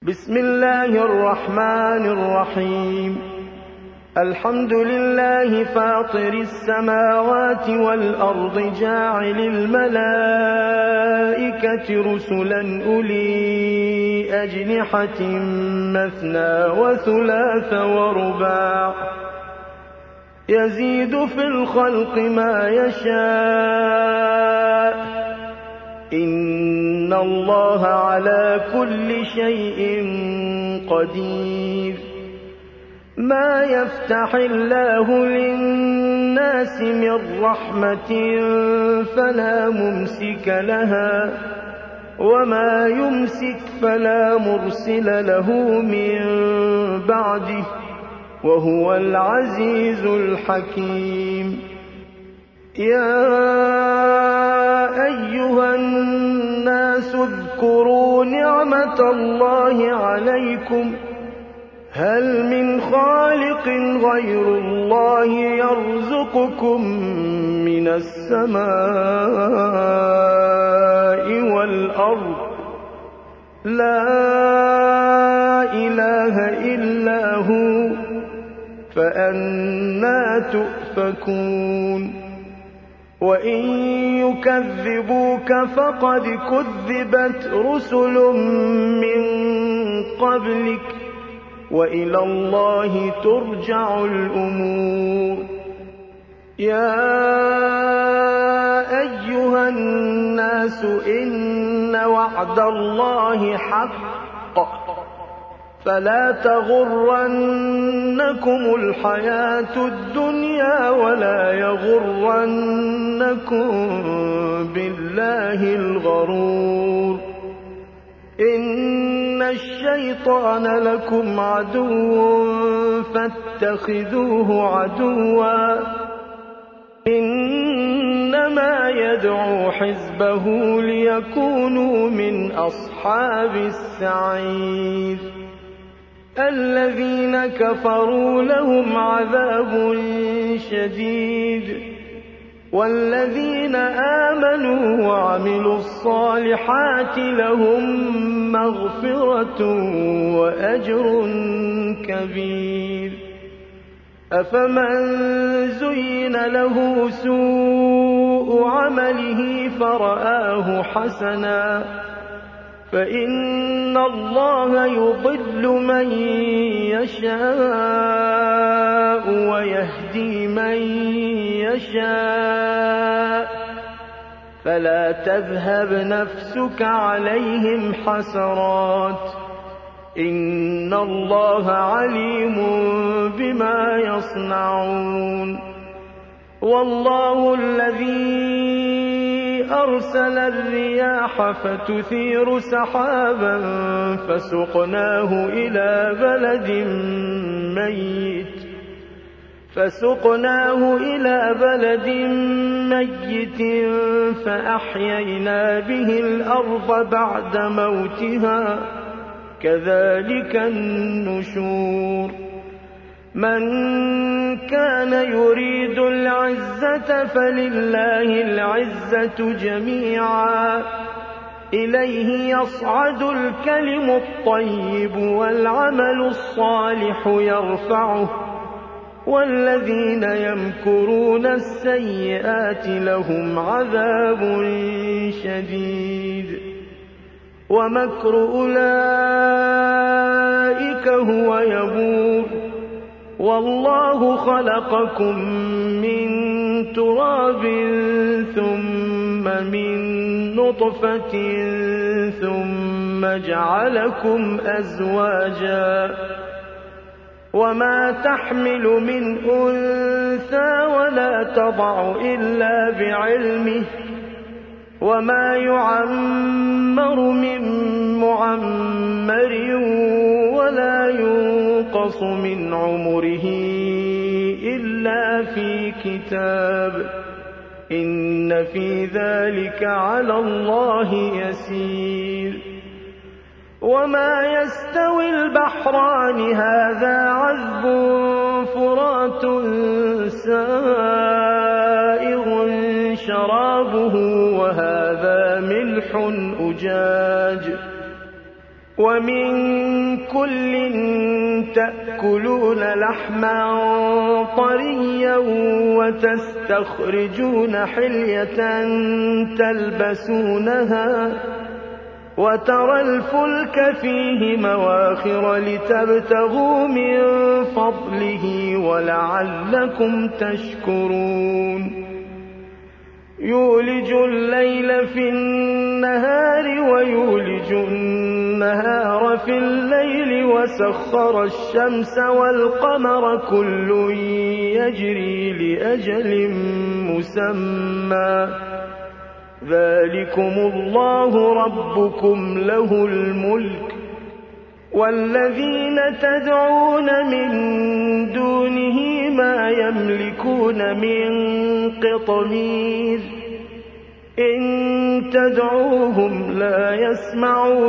بسم الله الرحمن الرحيم. الحمد لله فاطر السماوات والأرض جاعل الملائكة رسلا أولي أجنحة مثنى وثلاث ورباع يزيد في الخلق ما يشاء إن الله على كل شيء قدير. ما يفتح الله للناس من رحمة فلا ممسك لها وما يمسك فلا مرسل له من بعده وهو العزيز الحكيم. يا أيها الناس اذكروا نعمة الله عليكم هل من خالق غير الله يرزقكم من السماء والأرض لا إله إلا هو فأنى تؤفكون. وإن يكذبوك فقد كذبت رسل من قبلك وإلى الله ترجع الأمور. يا أيها الناس إن وعد الله حق فلا تغرنكم الحياة الدنيا ولا يغرنكم بالله الغرور. إن الشيطان لكم عدو فاتخذوه عدوا إنما يدعو حزبه ليكونوا من أصحاب السعير. الذين كفروا لهم عذاب شديد والذين آمنوا وعملوا الصالحات لهم مغفرة وأجر كبير. أفمن زين له سوء عمله فرآه حسنا فإن الله يضل من يشاء ويهدي من يشاء فلا تذهب نفسك عليهم حسرات إن الله عليم بما يصنعون. والله الذي أرسل الرياح فتثير سحابا فسقناه إلى بلد ميت فأحيينا به الأرض بعد موتها كذلك النشور. من كان يريد العزة فلله العزة جميعا إليه يصعد الكلم الطيب والعمل الصالح يرفعه والذين يمكرون السيئات لهم عذاب شديد ومكر أولئك هو يبور. والله خلقكم من تراب ثم من نطفة ثم جعلكم أزواجا وما تحمل من أنثى ولا تضع إلا بعلمه وما يعمر من معمر ولا ينقص من عمره إلا في كتاب إن في ذلك على الله يسير. وما يستوي البحران هذا عذب فرات سائغ شرابه وهذا ملح أجاج ومن كل تأكلون لحما طريا وتستخرجون حلية تلبسونها وترى الفلك فيه مواخر لتبتغوا من فضله ولعلكم تشكرون يولج الليل في النهار ويولج النهار في الليل وسخر الشمس والقمر كل يجري لأجل مسمى ذلكم الله ربكم له الملك والذين تدعون من دونه ما يملكون من قطمير إن تدعوهم لا يسمعوا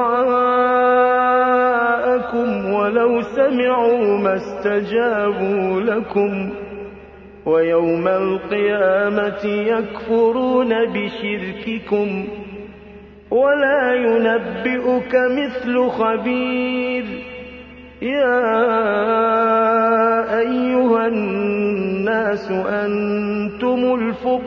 دعاءكم ولو سمعوا ما استجابوا لكم ويوم القيامة يكفرون بشرككم ولا ينبئك مثل خبير يا أيها الناس أنتم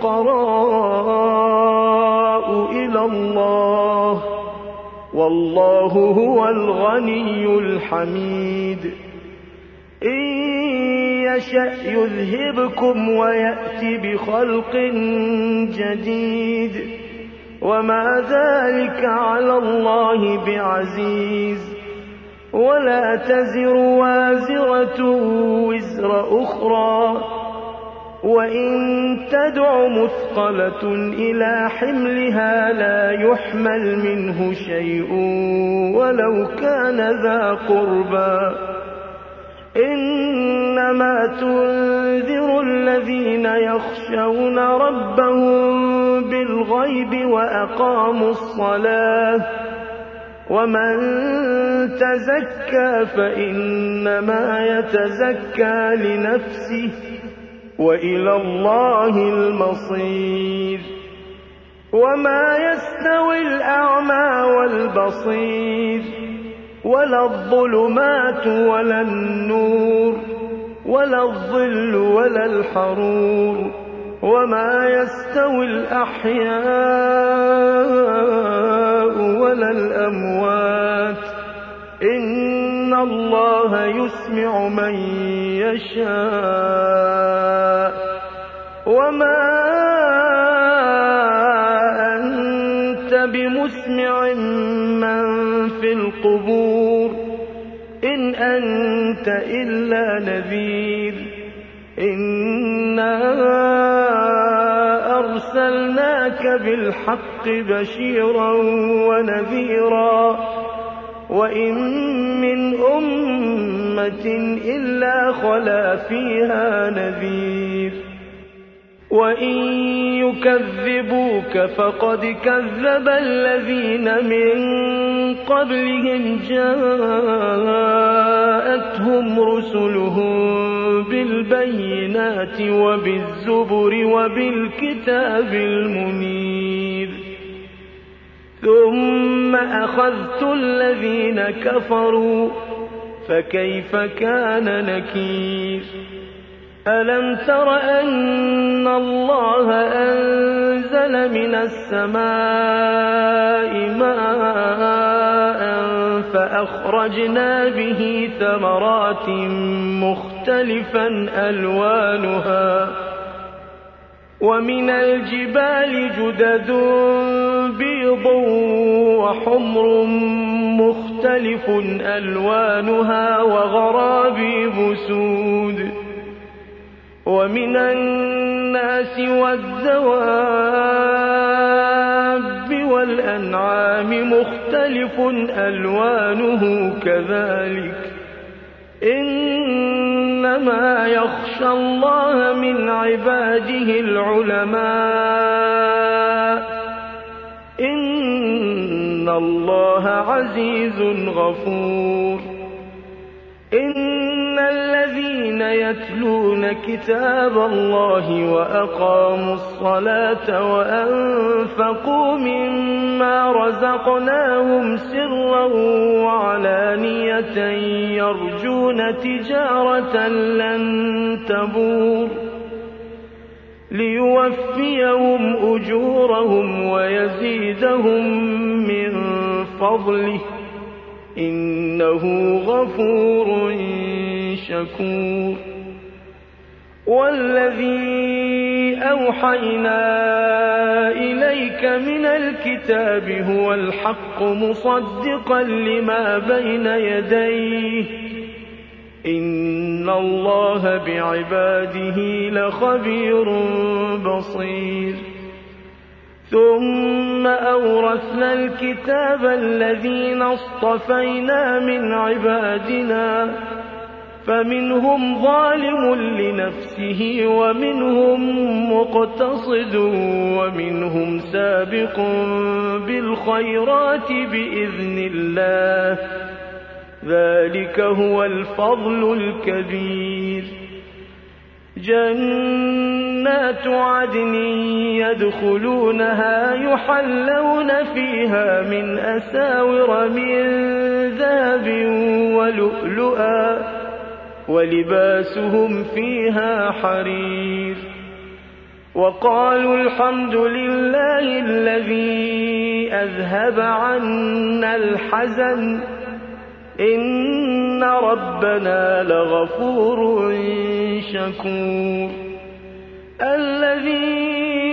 الفقراء إلى الله والله هو الغني الحميد إن يشأ يذهبكم ويأتي بخلق جديد وما ذلك على الله بعزيز ولا تزر وازرة وزر أخرى وإن تدع مثقلة إلى حملها لا يحمل منه شيء ولو كان ذا قربى إنما تنذر الذين يخشون ربهم بالغيب وأقاموا الصلاة ومن تزكى فإنما يتزكى لنفسه وإلى الله المصير وما يستوي الأعمى والبصير ولا الظلمات ولا النور ولا الظل ولا الحرور وما يستوي الأحياء ولا الأموات إن الله يسمع من يشاء وما أنت بمسمع من في القبور إن أنت إلا نذير إنا أرسلناك بالحق بشيرا ونذيرا وإن من أمة إلا خلا فيها نذير وإن يكذبوك فقد كذب الذين من قبلهم جاءتهم رسلهم بالبينات وبالزبر وبالكتاب المنير ثم أخذت الذين كفروا فكيف كان نكير ألم تر أن الله أنزل من السماء ماء فأخرجنا به ثمرات مختلفا ألوانها ومن الجبال جدد بيض وحمر مختلف ألوانها وغرابيب سود ومن الناس والدواب والأنعام مختلف ألوانه كذلك إنما يخشى الله من عباده العلماء إن الله عزيز غفور إن الذين يتلون كتاب الله وأقاموا الصلاة وأنفقوا مما مِّمَّا رَزَقْنَاهُمْ سِرًّا وَعَلَانِيَةً يَرْجُونَ تِجَارَةً لَّن تَبُورَ لِيُوَفِّيَهُمْ أُجُورَهُمْ وَيَزِيدَهُم مِّن فَضْلِهِ ۚ إِنَّهُ غَفُورٌ شَكُورٌ. وَالَّذِي أَوْحَيْنَا إِلَيْكَ مِنَ الْكِتَابِ هُوَ الْحَقُّ مُصَدِّقًا لِّمَا بَيْنَ يَدَيْهِ ۗ إِنَّ اللَّهَ بِعِبَادِهِ لَخَبِيرٌ بَصِيرٌ. ثُمَّ أَوْرَثْنَا الْكِتَابَ الَّذِينَ اصْطَفَيْنَا مِنْ عِبَادِنَا فَمِنْهُمْ ظَالِمٌ لِّنَفْسِهِ وَمِنْهُم مُّقْتَصِدٌ وَمِنْهُمْ سَابِقٌ بِالْخَيْرَاتِ بِإِذْنِ اللَّهِ ۚ ذَٰلِكَ هُوَ الْفَضْلُ الْكَبِيرُ. جَنَّاتُ عَدْنٍ يَدْخُلُونَهَا يُحَلَّوْنَ فِيهَا مِنْ أَسَاوِرَ مِن ذَهَبٍ وَلُؤْلُؤًا ۖ وَلِبَاسُهُمْ فِيهَا حَرِيرٌ. وَقَالُوا الْحَمْدُ لِلَّهِ الَّذِي أَذْهَبَ عَنَّا الْحَزَنَ ۖ إِنَّ رَبَّنَا لَغَفُورٌ شَكُورٌ. الَّذِي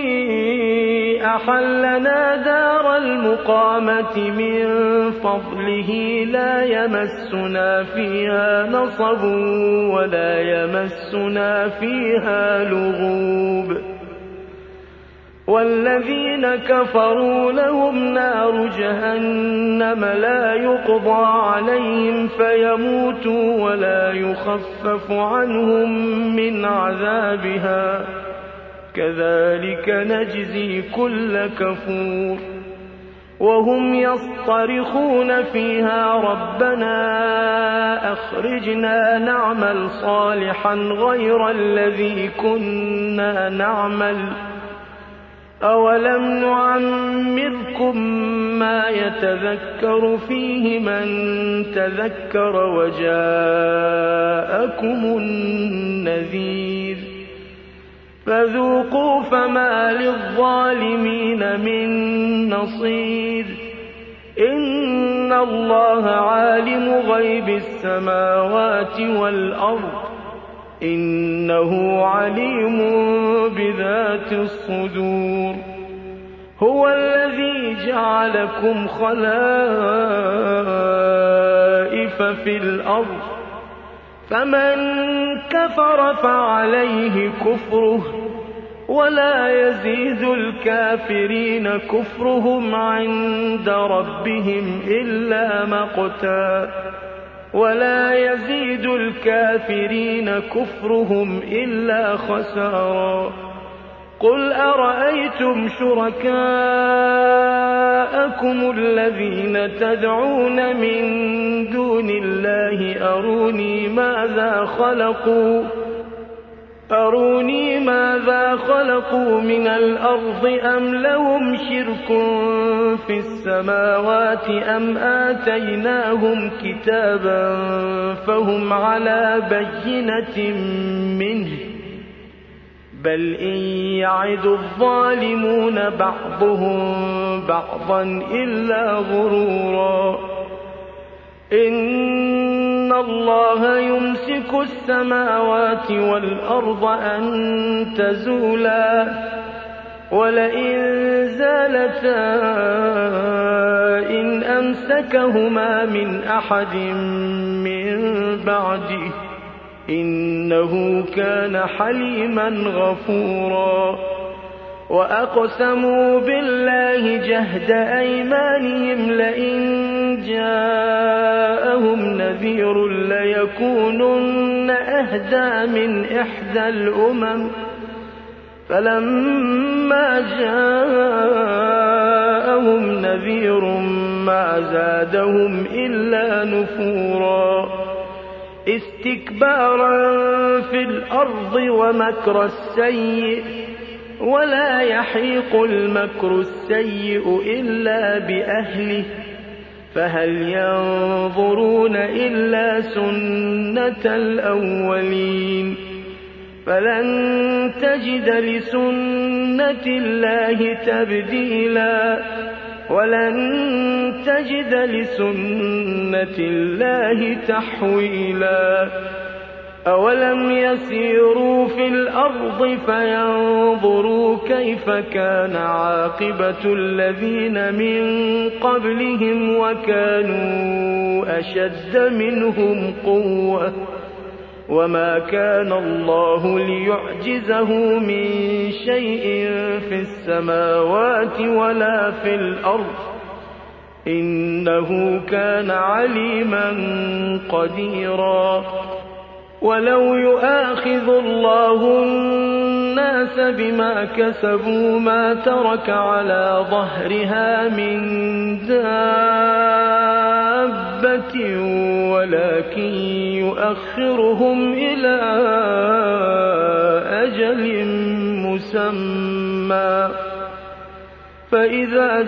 أَحَلَّنَا دَارَ الْمُقَامَةِ مِن فَضْلِهِ لَا يَمَسُّنَا فِيهَا نَصَبٌ وَلَا يَمَسُّنَا فِيهَا لُغُوبٌ. وَالَّذِينَ كَفَرُوا لَهُمْ نَارُ جَهَنَّمَ لَا يُقْضَىٰ عَلَيْهِمْ فَيَمُوتُوا وَلَا يُخَفَّفُ عَنْهُم مِّنْ عَذَابِهَا ۚ كَذَٰلِكَ نَجْزِي كُلَّ كَفُورٍ. وَهُمْ يَصْطَرِخُونَ فِيهَا رَبَّنَا أَخْرِجْنَا نَعْمَلْ صَالِحًا غَيْرَ الَّذِي كُنَّا نَعْمَلُ ۚ أَوَلَمْ نُعَمِّرْكُم مَّا يَتَذَكَّرُ فِيهِ مَن تَذَكَّرَ وَجَاءَكُمُ النَّذِيرُ ۖ فَذُوقُوا فَمَا لِلظَّالِمِينَ مِن نَّصِيرٍ. إِنَّ اللَّهَ عَالِمُ غَيْبِ السَّمَاوَاتِ وَالْأَرْضِ ۚ إِنَّهُ عَلِيمٌ بِذَاتِ الصُّدُورِ. هُوَ الَّذِي جَعَلَكُمْ خَلَائِفَ فِي الْأَرْضِ ۚ فَمَن كَفَرَ فَعَلَيْهِ كُفْرُهُ ۖ وَلَا يَزِيدُ الْكَافِرِينَ كُفْرُهُمْ عِندَ رَبِّهِمْ إِلَّا مَقْتًا ۖ وَلَا يَزِيدُ الْكَافِرِينَ كُفْرُهُمْ إِلَّا خَسَارًا. قُلْ أَرَأَيْتُمْ شُرَكَاءَكُمُ الَّذِينَ تَدْعُونَ مِن دُونِ اللَّهِ أَرُونِي مَاذَا خَلَقُوا مِنَ الْأَرْضِ أَمْ لَهُمْ شِرْكٌ فِي السَّمَاوَاتِ أَمْ آتَيْنَاهُمْ كِتَابًا فَهُمْ عَلَىٰ بَيِّنَةٍ مِّنْهُ ۚ بَلْ إِن يَعِدُ الظَّالِمُونَ بَعْضُهُم بَعْضًا إِلَّا غُرُورًا. إِنَّ اللَّهَ يُمْسِكُ السَّمَاوَاتِ وَالْأَرْضَ أَن تَزُولَا ۚ وَلَئِن زَالَتَا إِنْ أَمْسَكَهُمَا مِنْ أَحَدٍ مِّن بَعْدِهِ ۚ إِنَّهُ كَانَ حَلِيمًا غَفُورًا. وَأَقْسَمُوا بِاللَّهِ جَهْدَ أَيْمَانِهِمْ لَئِن جَاءَهُمْ نَذِيرٌ لَّيَكُونُنَّ أَهْدَىٰ مِنْ إِحْدَى الْأُمَمِ ۖ فَلَمَّا جَاءَهُمْ نَذِيرٌ مَّا زَادَهُمْ إِلَّا نُفُورًا. اسْتِكْبَارًا فِي الْأَرْضِ وَمَكْرَ السَّيِّئِ ۚ ولا يحيق المكر السيء إلا بأهله فهل ينظرون إلا سنة الأولين فلن تجد لسنة الله تبديلا ولن تجد لسنة الله تحويلا أولم يسيروا في الأرض فينظروا كيف كان عاقبة الذين من قبلهم وكانوا أشد منهم قوة وما كان الله ليعجزه من شيء في السماوات ولا في الأرض إنه كان عليما قديرا ولو يؤاخذ الله الناس بما كسبوا ما ترك على ظهرها من دابة ولكن يؤخرهم إلى أجل مسمى فإذا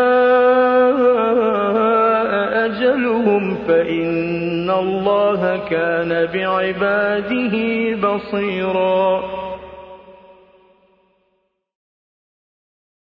جاء أجلهم فإن الله كان بعباده بصيرا